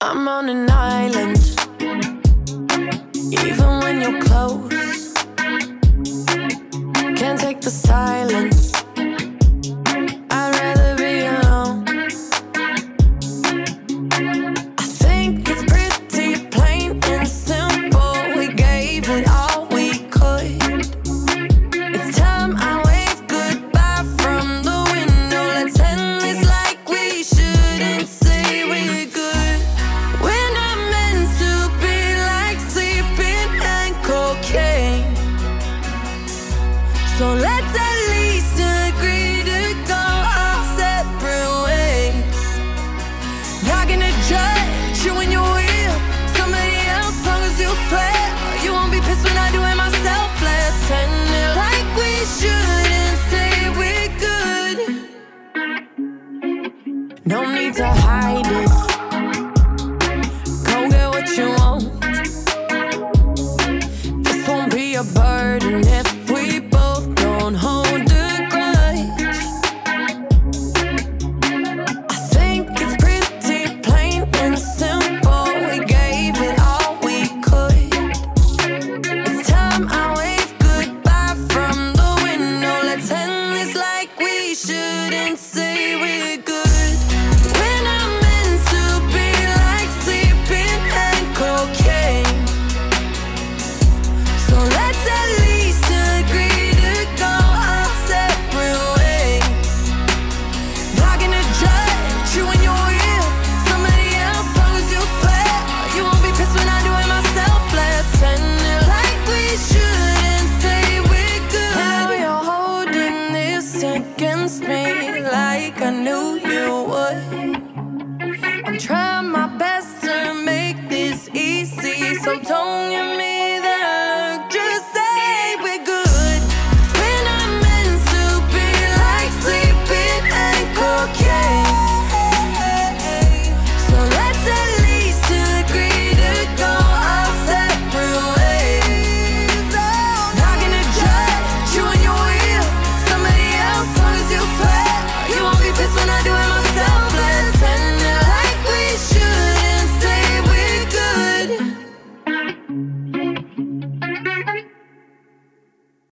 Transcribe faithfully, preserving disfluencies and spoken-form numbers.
I'm on an island. Even when you're close, can't take the silence. I'd rather be alone. I think it's pretty plain and simple. We gave it all we could. It's time I wave goodbye from the window. Let's end this like we shouldn't say we're good. We're not meant to be like sleeping and cocaine. So let's at least agree to go our separate ways. Not gonna judge you when you're with somebody else, long as you swear you won't be pissed when I do it myself. Let's end it like we shouldn't say we're good. No need to hide it. Go get what you want. This won't be a burden if we both don't hold a grudge. I think it's pretty plain and simple. We gave it all we could. It's time I wave goodbye from the window. Let's end this like we shouldn't say we're good. We're not meant to be like sleeping and cocaine. So let's at least agree to go our separate ways. Not gonna judge you when you're with somebody else, long as you swear you won't be pissed when I do it myself. Let's end it like we shouldn't say we're good. Now you're holding this against me like I knew you would. I'm trying my best to make this easy, so don't give me